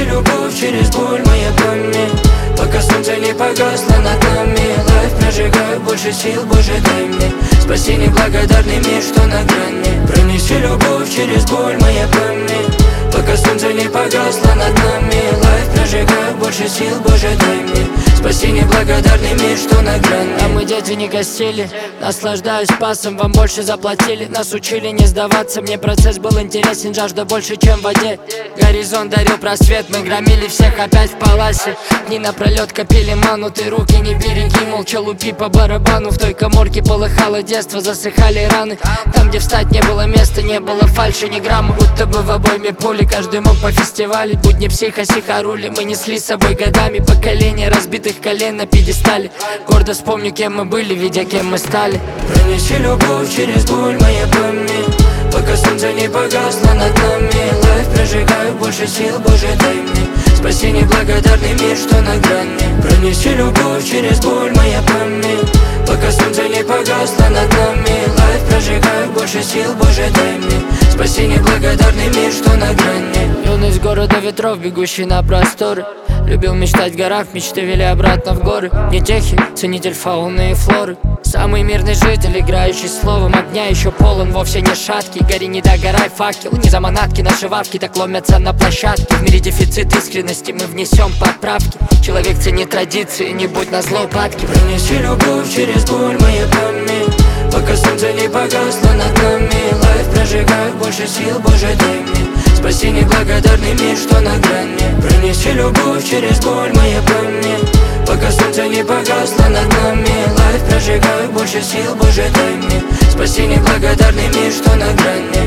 любовь через боль, моя память. Пока солнце не погасло над нами, лайф прожигаю, больше сил, Боже, дай мне. Спаси неблагодарный мир, что на грани. Пронеси любовь через боль, моя память. Пока солнце не погасло над нами, лайф прожигаю, больше сил, Боже, дай мне. Спаси неблагодарный мир, что на грани. А мы, дети, не гостили, наслаждаюсь пасом, вам больше заплатили. Нас учили не сдаваться, мне процесс был интересен, жажда больше, чем в воде. Горизонт дарил просвет, мы громили всех опять в паласе. Дни напролет копили ману, ты руки не береги, молча лупи по барабану. В той каморке полыхало детство, засыхали раны. Там, где встать не было места, не было фальши, ни грамма. Будто бы в обойме пули, каждый мог пофестивалить. Будни психо-сиха рули, мы несли с собой годами. Поколение разбитых колен на пьедестале. Гордо вспомню, кем мы были, видя, кем мы стали. Пронеси любовь через боль, моя память. Пока солнце не погасло над нами, лайф прожигаю, больше сил, Боже, дай мне. Спаси неблагодарный мир, что на грани. Пронеси любовь через боль, моя память. Пока солнце не погасло над нами, лайф прожигаю, больше сил, Боже, дай мне. Спаси неблагодарный мир, что на грани. Юность города ветров, бегущий на просторы. Любил мечтать в горах, мечты вели обратно в горы. Не техи, ценитель фауны и флоры. Самый мирный житель, играющий словом огня, еще полон, вовсе не шаткий. Гори, не догорай, факел, не за манатки. Наши вавки так ломятся на площадке. В мире дефицит искренности, мы внесем поправки. Человек ценит традиции, не будь на злоупадке. Пронеси любовь через боль, моя память. Пока солнце не погасло над нами, лайф прожигаю, больше сил, Боже, дай мне. Спаси неблагодарный мир, что на грани. Пронеси любовь через боль, моя память. Пока солнце не погасло над нами, лайф прожигаю, больше сил, Боже, дай мне. Спаси неблагодарный мир, что на грани.